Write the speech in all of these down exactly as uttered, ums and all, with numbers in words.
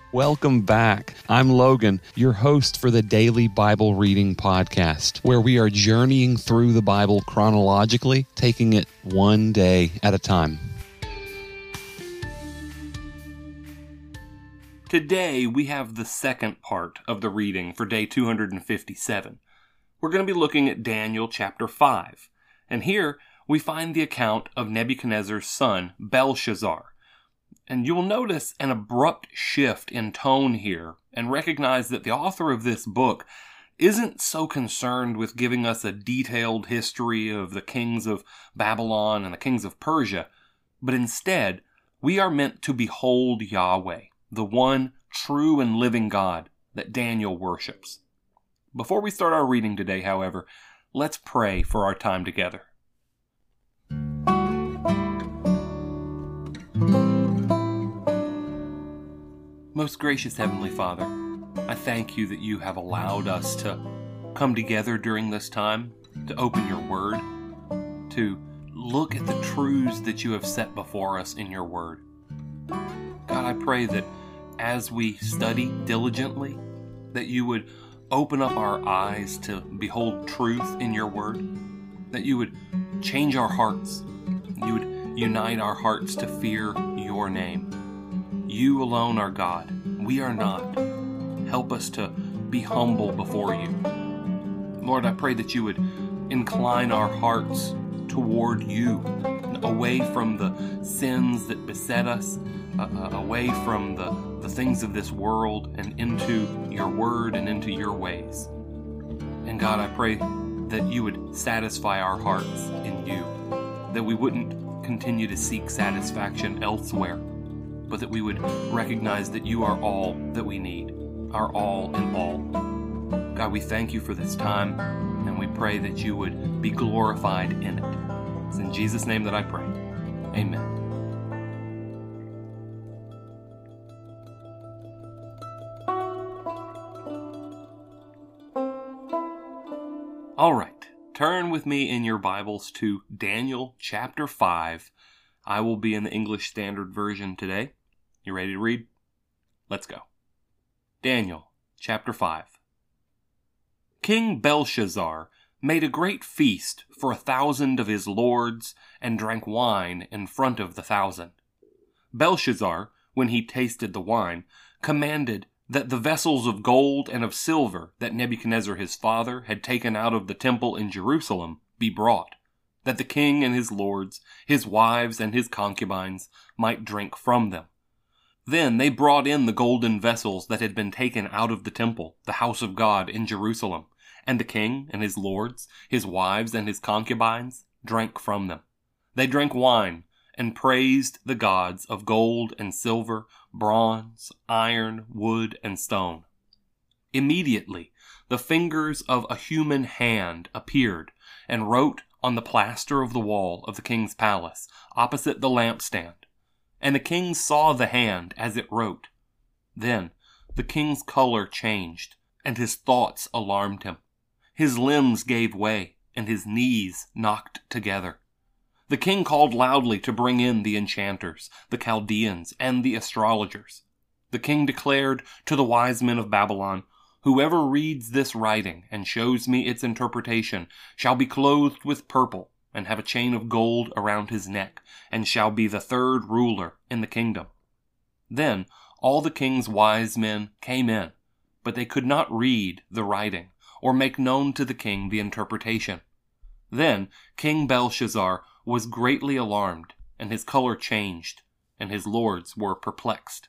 Welcome back. I'm Logan, your host for the Daily Bible Reading Podcast, where we are journeying through the Bible chronologically, taking it one day at a time. Today, we have the second part of the reading for day two hundred fifty-seven. We're going to be looking at Daniel chapter five, and here we find the account of Nebuchadnezzar's son, Belshazzar. And you will notice an abrupt shift in tone here and recognize that the author of this book isn't so concerned with giving us a detailed history of the kings of Babylon and the kings of Persia, but instead, we are meant to behold Yahweh, the one true and living God that Daniel worships. Before we start our reading today, however, let's pray for our time together. Most gracious Heavenly Father, I thank you that you have allowed us to come together during this time, to open your word, to look at the truths that you have set before us in your word. God, I pray that as we study diligently, that you would open up our eyes to behold truth in your word, that you would change our hearts, you would unite our hearts to fear your name. You alone are God. We are not. Help us to be humble before you. Lord, I pray that you would incline our hearts toward you, away from the sins that beset us, uh, away from the, the things of this world, and into your word and into your ways. And God, I pray that you would satisfy our hearts in you, that we wouldn't continue to seek satisfaction elsewhere, but that we would recognize that you are all that we need, our all in all. God, we thank you for this time, and we pray that you would be glorified in it. It's in Jesus' name that I pray. Amen. All right, turn with me in your Bibles to Daniel chapter five. I will be in the English Standard Version today. You ready to read? Let's go. Daniel, chapter five. King Belshazzar made a great feast for a thousand of his lords and drank wine in front of the thousand. Belshazzar, when he tasted the wine, commanded that the vessels of gold and of silver that Nebuchadnezzar his father had taken out of the temple in Jerusalem be brought, that the king and his lords, his wives and his concubines might drink from them. Then they brought in the golden vessels that had been taken out of the temple, the house of God in Jerusalem, and the king and his lords, his wives and his concubines drank from them. They drank wine and praised the gods of gold and silver, bronze, iron, wood, and stone. Immediately the fingers of a human hand appeared and wrote on the plaster of the wall of the king's palace, opposite the lampstand. And the king saw the hand as it wrote. Then the king's color changed, and his thoughts alarmed him. His limbs gave way, and his knees knocked together. The king called loudly to bring in the enchanters, the Chaldeans, and the astrologers. The king declared to the wise men of Babylon, "Whoever reads this writing and shows me its interpretation shall be clothed with purple, and have a chain of gold around his neck, and shall be the third ruler in the kingdom." Then all the king's wise men came in, but they could not read the writing, or make known to the king the interpretation. Then King Belshazzar was greatly alarmed, and his color changed, and his lords were perplexed.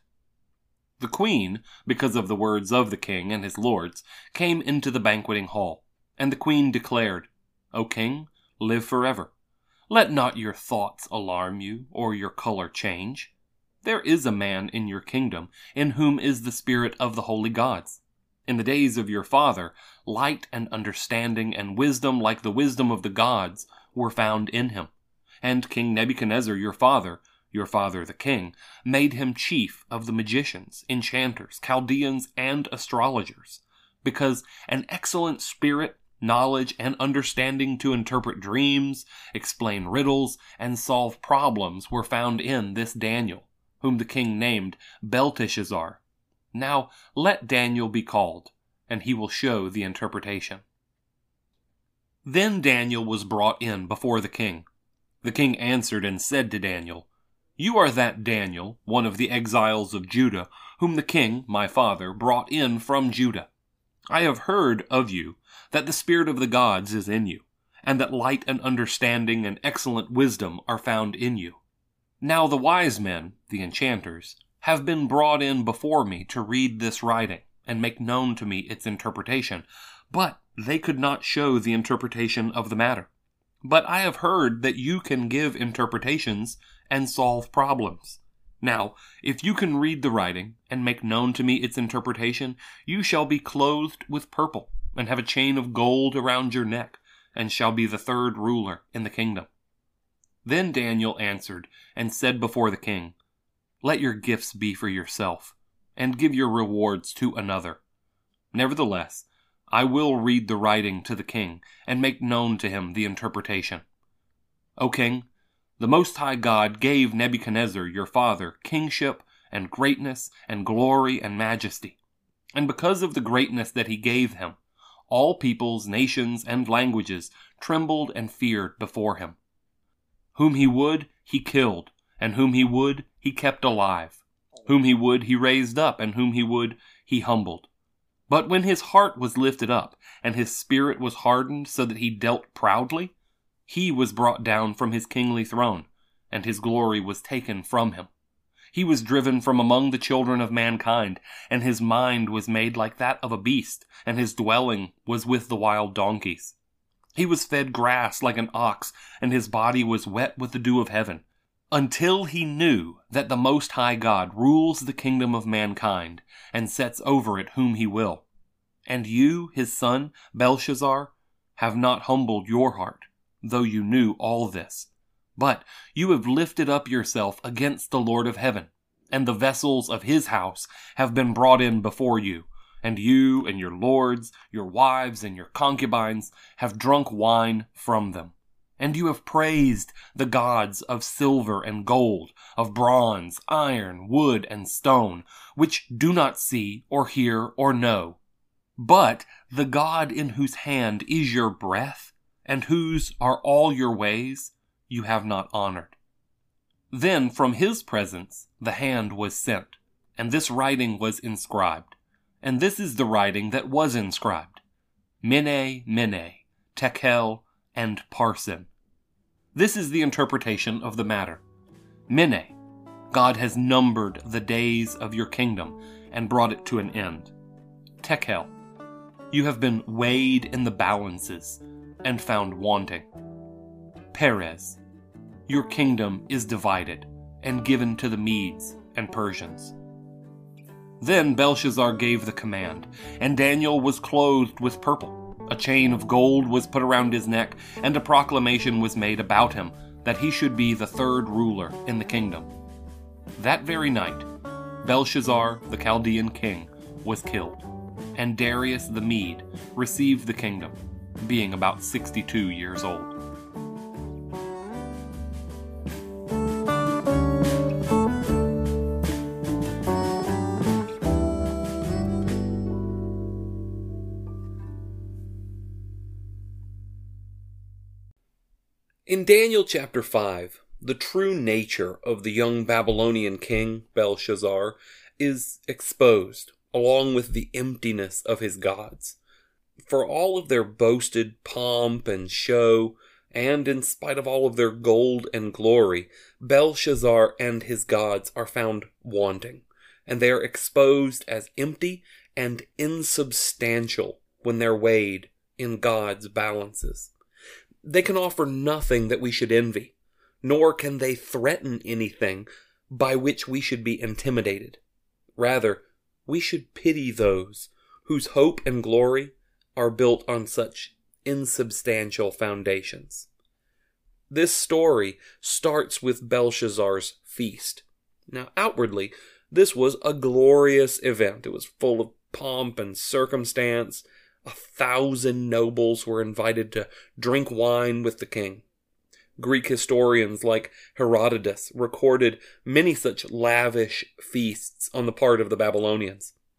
The queen, because of the words of the king and his lords, came into the banqueting hall, and the queen declared, "O king, live forever. Let not your thoughts alarm you, or your color change. There is a man in your kingdom, in whom is the spirit of the holy gods. In the days of your father, light and understanding and wisdom like the wisdom of the gods were found in him. And King Nebuchadnezzar your father, your father the king, made him chief of the magicians, enchanters, Chaldeans, and astrologers, because an excellent spirit, knowledge, and understanding to interpret dreams, explain riddles, and solve problems were found in this Daniel, whom the king named Belteshazzar. Now let Daniel be called, and he will show the interpretation." Then Daniel was brought in before the king. The king answered and said to Daniel, "You are that Daniel, one of the exiles of Judah, whom the king, my father, brought in from Judah. I have heard of you that the spirit of the gods is in you, and that light and understanding and excellent wisdom are found in you. Now the wise men, the enchanters, have been brought in before me to read this writing and make known to me its interpretation, but they could not show the interpretation of the matter. But I have heard that you can give interpretations and solve problems. Now, if you can read the writing and make known to me its interpretation, you shall be clothed with purple and have a chain of gold around your neck, and shall be the third ruler in the kingdom." Then Daniel answered and said before the king, "Let your gifts be for yourself, and give your rewards to another. Nevertheless, I will read the writing to the king, and make known to him the interpretation. O king, the Most High God gave Nebuchadnezzar your father kingship and greatness and glory and majesty. And because of the greatness that he gave him, all peoples, nations, and languages trembled and feared before him. Whom he would, he killed, and whom he would, he kept alive. Whom he would, he raised up, and whom he would, he humbled. But when his heart was lifted up, and his spirit was hardened so that he dealt proudly, he was brought down from his kingly throne, and his glory was taken from him. He was driven from among the children of mankind, and his mind was made like that of a beast, and his dwelling was with the wild donkeys. He was fed grass like an ox, and his body was wet with the dew of heaven, until he knew that the Most High God rules the kingdom of mankind, and sets over it whom he will. And you, his son, Belshazzar, have not humbled your heart, though you knew all this. But you have lifted up yourself against the Lord of heaven, and the vessels of his house have been brought in before you, and you and your lords, your wives and your concubines have drunk wine from them. And you have praised the gods of silver and gold, of bronze, iron, wood, and stone, which do not see or hear or know. But the God in whose hand is your breath, and whose are all your ways, you have not honored. Then from his presence the hand was sent, and this writing was inscribed. And this is the writing that was inscribed: Mene, Mene, Tekel, and Parsin. This is the interpretation of the matter. Mene, God has numbered the days of your kingdom and brought it to an end. Tekel, you have been weighed in the balances and found wanting. Perez, your kingdom is divided and given to the Medes and Persians. Then Belshazzar gave the command, and Daniel was clothed with purple. A chain of gold was put around his neck, and a proclamation was made about him that he should be the third ruler in the kingdom. That very night, Belshazzar, the Chaldean king, was killed, and Darius the Mede received the kingdom, being about sixty-two years old. In Daniel chapter five, the true nature of the young Babylonian king, Belshazzar, is exposed, along with the emptiness of his gods. For all of their boasted pomp and show, and in spite of all of their gold and glory, Belshazzar and his gods are found wanting, and they are exposed as empty and insubstantial when they're weighed in God's balances. They can offer nothing that we should envy, nor can they threaten anything by which we should be intimidated. Rather, we should pity those whose hope and glory are built on such insubstantial foundations. This story starts with Belshazzar's feast. Now, outwardly, this was a glorious event. It was full of pomp and circumstance. A thousand nobles were invited to drink wine with the king. Greek historians like Herodotus recorded many such lavish feasts on the part of the Babylonians.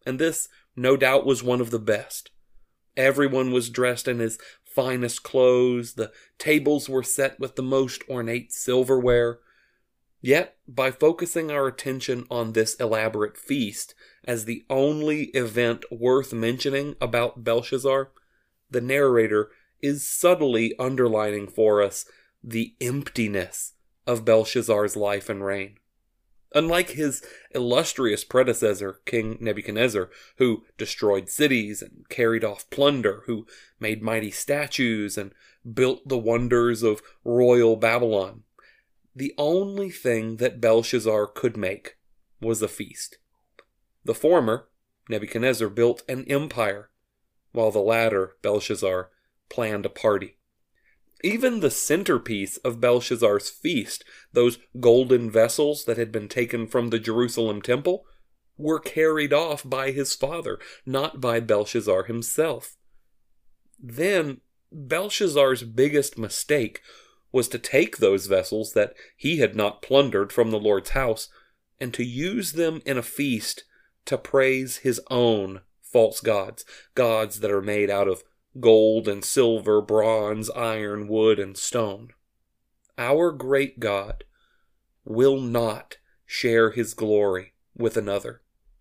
and this, no doubt, was one of the best. Everyone was dressed in his finest clothes, the tables were set with the most ornate silverware. Yet, by focusing our attention on this elaborate feast as the only event worth mentioning about Belshazzar, the narrator is subtly underlining for us the emptiness of Belshazzar's life and reign. Unlike his illustrious predecessor, King Nebuchadnezzar, who destroyed cities and carried off plunder, who made mighty statues and built the wonders of royal Babylon, the only thing that Belshazzar could make was a feast. The former, Nebuchadnezzar, built an empire, while the latter, Belshazzar, planned a party. Even the centerpiece of Belshazzar's feast, those golden vessels that had been taken from the Jerusalem temple, were carried off by his father, not by Belshazzar himself. Then, Belshazzar's biggest mistake was to take those vessels that he had not plundered from the Lord's house and to use them in a feast to praise his own false gods, gods that are made out of gold and silver, bronze, iron, wood, and stone. Our great God will not share his glory with another.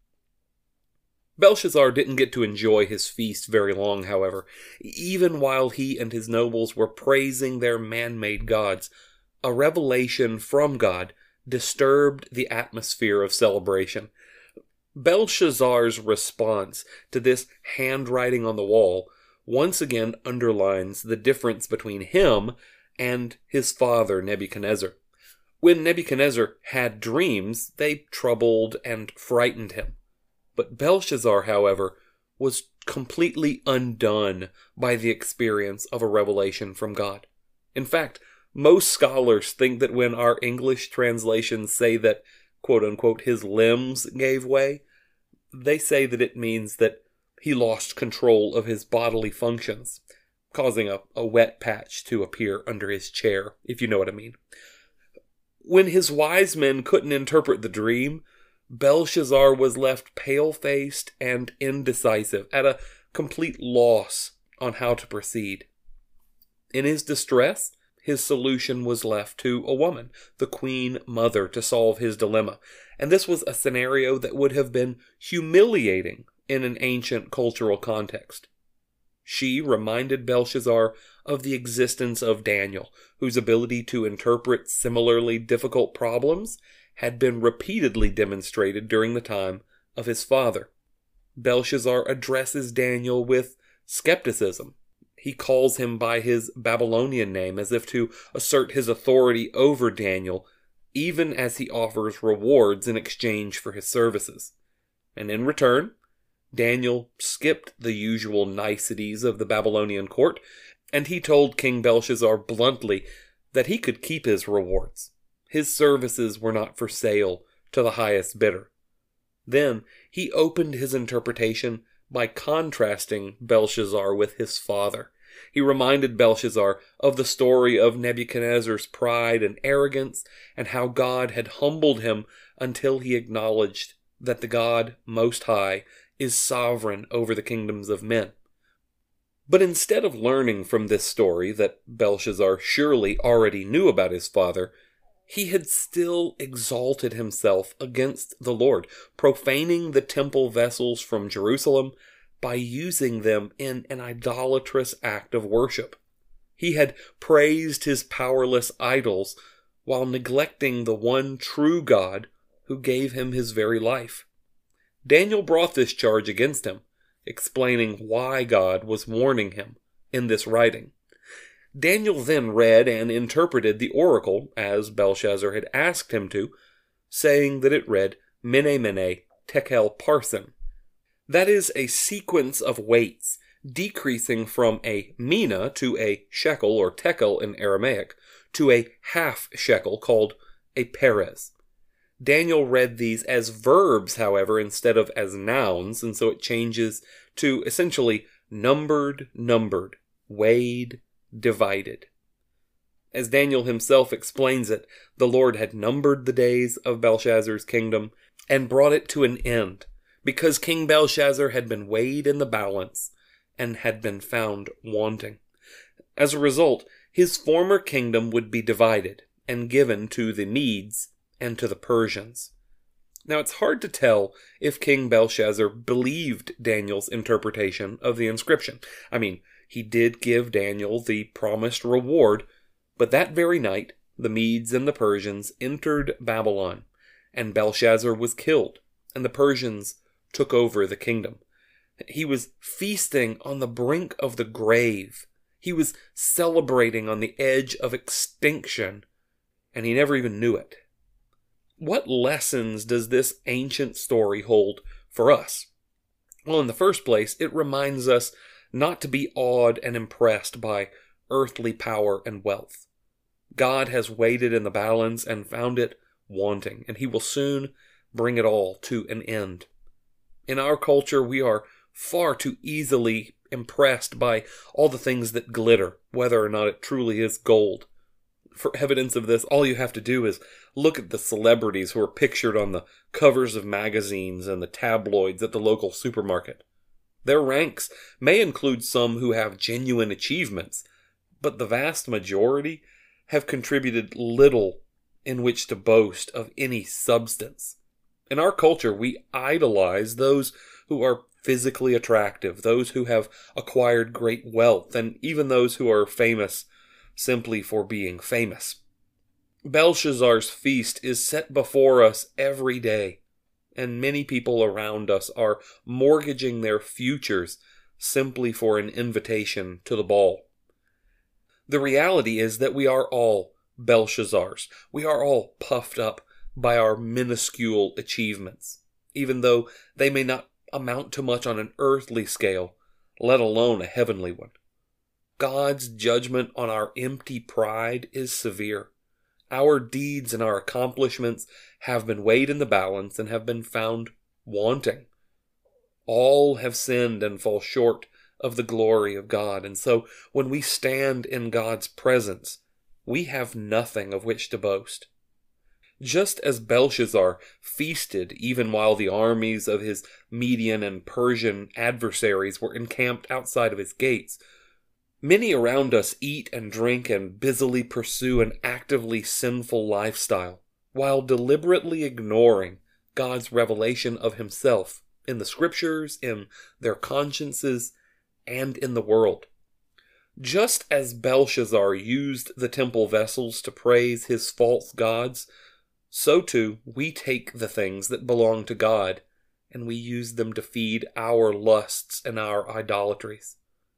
Belshazzar didn't get to enjoy his feast very long, however. Even while he and his nobles were praising their man-made gods, a revelation from God disturbed the atmosphere of celebration. Belshazzar's response to this handwriting on the wall once again underlines the difference between him and his father Nebuchadnezzar. When Nebuchadnezzar had dreams, they troubled and frightened him. But Belshazzar, however, was completely undone by the experience of a revelation from God. In fact, most scholars think that when our English translations say that, quote-unquote, his limbs gave way, they say that it means that he lost control of his bodily functions, causing a, a wet patch to appear under his chair, if you know what I mean. When his wise men couldn't interpret the dream, Belshazzar was left pale-faced and indecisive, at a complete loss on how to proceed. In his distress, his solution was left to a woman, the queen mother, to solve his dilemma. And this was a scenario that would have been humiliating in an ancient cultural context. She reminded Belshazzar of the existence of Daniel, whose ability to interpret similarly difficult problems had been repeatedly demonstrated during the time of his father. Belshazzar addresses Daniel with skepticism. He calls him by his Babylonian name as if to assert his authority over Daniel, even as he offers rewards in exchange for his services. And in return, Daniel skipped the usual niceties of the Babylonian court, and he told King Belshazzar bluntly that he could keep his rewards. His services were not for sale to the highest bidder. Then he opened his interpretation by contrasting Belshazzar with his father. He reminded Belshazzar of the story of Nebuchadnezzar's pride and arrogance, and how God had humbled him until he acknowledged that the God Most High is sovereign over the kingdoms of men. But instead of learning from this story that Belshazzar surely already knew about his father, he had still exalted himself against the Lord, profaning the temple vessels from Jerusalem by using them in an idolatrous act of worship. He had praised his powerless idols while neglecting the one true God who gave him his very life. Daniel brought this charge against him, explaining why God was warning him in this writing. Daniel then read and interpreted the oracle, as Belshazzar had asked him to, saying that it read, Mene Mene Tekel Parsin. That is a sequence of weights, decreasing from a mina to a shekel or tekel in Aramaic, to a half shekel called a perez. Daniel read these as verbs, however, instead of as nouns, and so it changes to essentially numbered, numbered, weighed, divided. As Daniel himself explains it, the Lord had numbered the days of Belshazzar's kingdom and brought it to an end, because King Belshazzar had been weighed in the balance and had been found wanting. As a result, his former kingdom would be divided and given to the Medes and to the Persians. Now, it's hard to tell if King Belshazzar believed Daniel's interpretation of the inscription. I mean, he did give Daniel the promised reward, but that very night, the Medes and the Persians entered Babylon, and Belshazzar was killed, and the Persians took over the kingdom. He was feasting on the brink of the grave. He was celebrating on the edge of extinction, and he never even knew it. What lessons does this ancient story hold for us? Well, in the first place, it reminds us not to be awed and impressed by earthly power and wealth. God has weighed it in the balance and found it wanting, and he will soon bring it all to an end. In our culture, we are far too easily impressed by all the things that glitter, whether or not it truly is gold. For evidence of this, all you have to do is look at the celebrities who are pictured on the covers of magazines and the tabloids at the local supermarket. Their ranks may include some who have genuine achievements, but the vast majority have contributed little in which to boast of any substance. In our culture, we idolize those who are physically attractive, those who have acquired great wealth, and even those who are famous simply for being famous. Belshazzar's feast is set before us every day, and many people around us are mortgaging their futures simply for an invitation to the ball. The reality is that we are all Belshazzars. We are all puffed up by our minuscule achievements, even though they may not amount to much on an earthly scale, let alone a heavenly one. God's judgment on our empty pride is severe. Our deeds and our accomplishments have been weighed in the balance and have been found wanting. All have sinned and fall short of the glory of God, and so when we stand in God's presence, we have nothing of which to boast. Just as Belshazzar feasted even while the armies of his Median and Persian adversaries were encamped outside of his gates, many around us eat and drink and busily pursue an actively sinful lifestyle, while deliberately ignoring God's revelation of himself in the scriptures, in their consciences, and in the world. Just as Belshazzar used the temple vessels to praise his false gods, so too we take the things that belong to God and we use them to feed our lusts and our idolatries.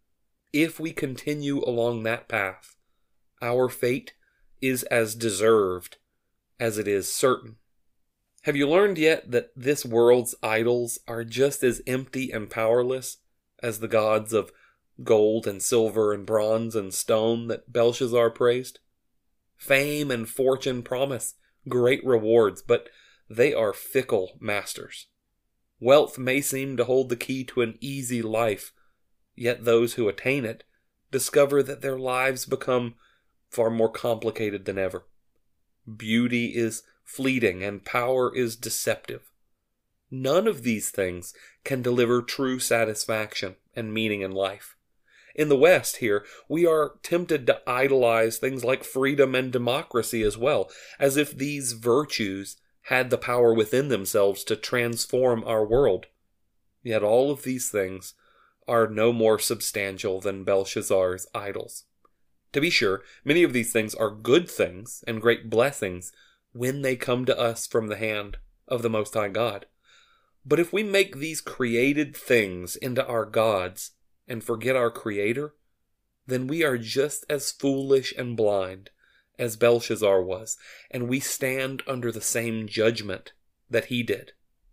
If we continue along that path, our fate is as deserved as it is certain. Have you learned yet that this world's idols are just as empty and powerless as the gods of gold and silver and bronze and stone that Belshazzar praised? Fame and fortune promise great rewards, but they are fickle masters. Wealth may seem to hold the key to an easy life, yet those who attain it discover that their lives become far more complicated than ever. Beauty is fleeting and power is deceptive. None of these things can deliver true satisfaction and meaning in life. In the West here, we are tempted to idolize things like freedom and democracy as well, as if these virtues had the power within themselves to transform our world. Yet all of these things are no more substantial than Belshazzar's idols. To be sure, many of these things are good things and great blessings when they come to us from the hand of the Most High God. But if we make these created things into our gods and forget our Creator, then we are just as foolish and blind as Belshazzar was, and we stand under the same judgment that he did.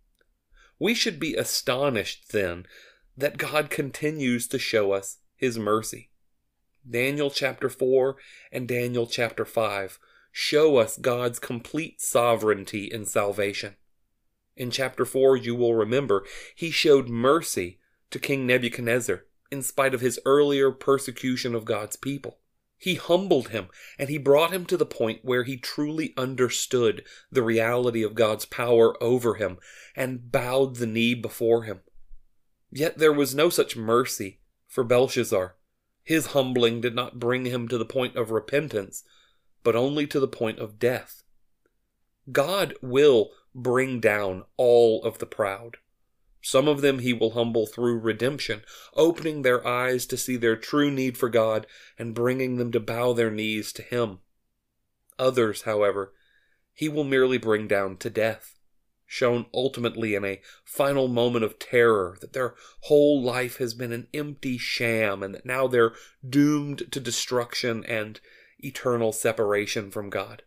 We should be astonished, then, that God continues to show us his mercy. Daniel chapter four and Daniel chapter five show us God's complete sovereignty in salvation. In chapter four, you will remember, he showed mercy to King Nebuchadnezzar in spite of his earlier persecution of God's people. He humbled him, and he brought him to the point where he truly understood the reality of God's power over him and bowed the knee before him. Yet there was no such mercy for Belshazzar. His humbling did not bring him to the point of repentance, but only to the point of death. God will bring down all of the proud. Some of them he will humble through redemption, opening their eyes to see their true need for God and bringing them to bow their knees to him. Others, however, he will merely bring down to death, shown ultimately in a final moment of terror that their whole life has been an empty sham and that now they're doomed to destruction and eternal separation from God.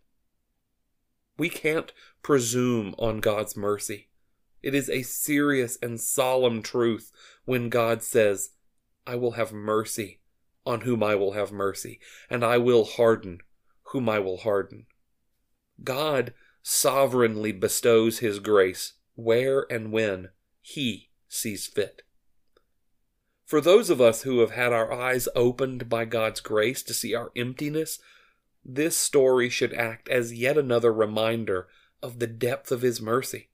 We can't presume on God's mercy. It is a serious and solemn truth when God says, I will have mercy on whom I will have mercy, and I will harden whom I will harden. God sovereignly bestows his grace where and when he sees fit. For those of us who have had our eyes opened by God's grace to see our emptiness, this story should act as yet another reminder of the depth of his mercy.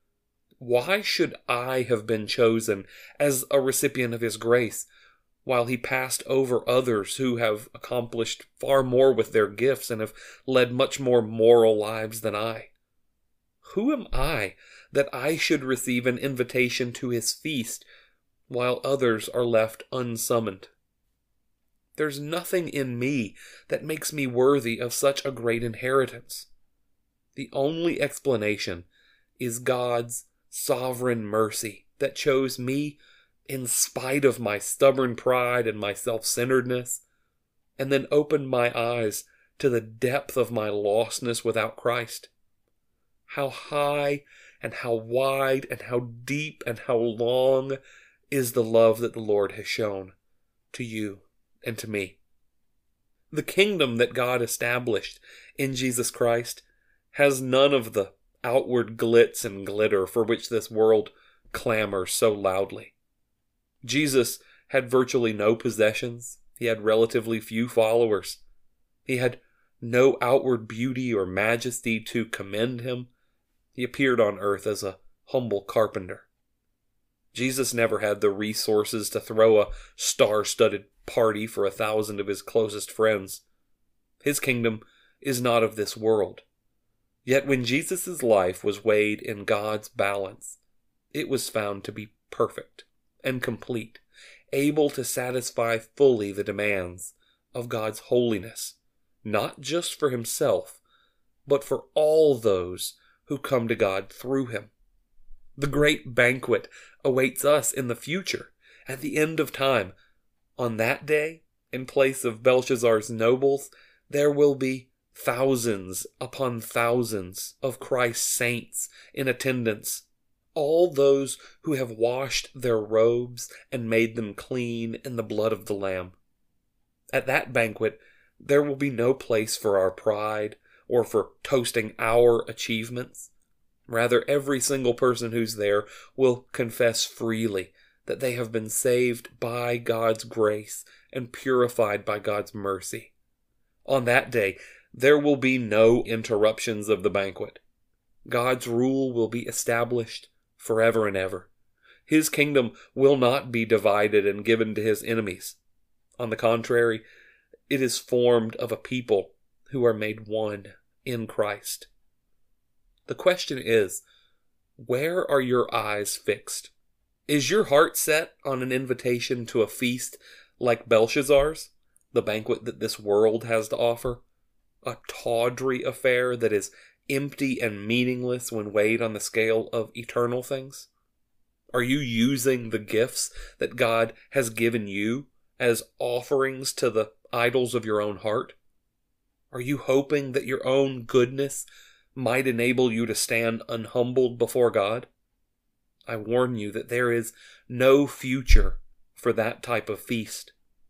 Why should I have been chosen as a recipient of his grace, while he passed over others who have accomplished far more with their gifts and have led much more moral lives than I? Who am I that I should receive an invitation to his feast, while others are left unsummoned? There's nothing in me that makes me worthy of such a great inheritance. The only explanation is God's sovereign mercy that chose me in spite of my stubborn pride and my self-centeredness, and then opened my eyes to the depth of my lostness without Christ. How high and how wide and how deep and how long is the love that the Lord has shown to you and to me. The kingdom that God established in Jesus Christ has none of the outward glitz and glitter for which this world clamors so loudly. Jesus had virtually no possessions. He had relatively few followers. He had no outward beauty or majesty to commend him. He appeared on earth as a humble carpenter. Jesus never had the resources to throw a star-studded party for a thousand of his closest friends. His kingdom is not of this world. Yet when Jesus' life was weighed in God's balance, it was found to be perfect and complete, able to satisfy fully the demands of God's holiness, not just for himself, but for all those who come to God through him. The great banquet awaits us in the future, at the end of time. On that day, in place of Belshazzar's nobles, there will be thousands upon thousands of Christ's saints in attendance, all those who have washed their robes and made them clean in the blood of the Lamb. At that banquet, there will be no place for our pride or for toasting our achievements. Rather, every single person who's there will confess freely that they have been saved by God's grace and purified by God's mercy. On that day, there will be no interruptions of the banquet. God's rule will be established forever and ever. His kingdom will not be divided and given to his enemies. On the contrary, it is formed of a people who are made one in Christ. The question is, where are your eyes fixed? Is your heart set on an invitation to a feast like Belshazzar's, the banquet that this world has to offer? A tawdry affair that is empty and meaningless when weighed on the scale of eternal things? Are you using the gifts that God has given you as offerings to the idols of your own heart? Are you hoping that your own goodness might enable you to stand unhumbled before God? I warn you that there is no future for that type of feast.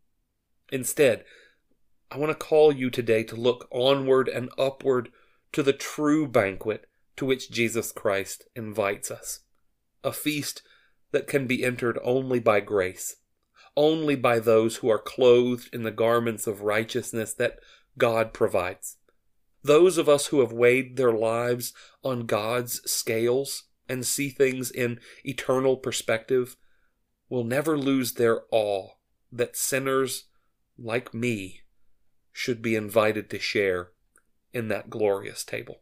Instead, I want to call you today to look onward and upward to the true banquet to which Jesus Christ invites us. A feast that can be entered only by grace, only by those who are clothed in the garments of righteousness that God provides. Those of us who have weighed their lives on God's scales and see things in eternal perspective will never lose their awe that sinners like me should be invited to share in that glorious table.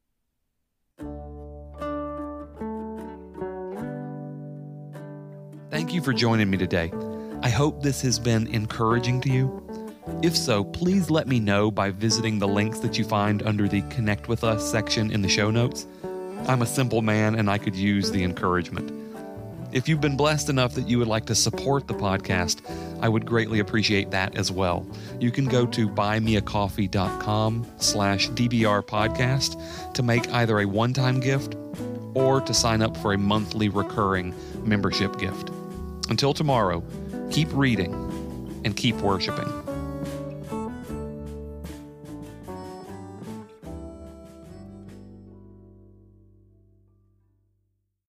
Thank you for joining me today. I hope this has been encouraging to you. If so, please let me know by visiting the links that you find under the Connect With Us section in the show notes. I'm a simple man and I could use the encouragement. If you've been blessed enough that you would like to support the podcast, I would greatly appreciate that as well. You can go to buymeacoffee.com slash DBR podcast to make either a one-time gift or to sign up for a monthly recurring membership gift. Until tomorrow, keep reading and keep worshiping.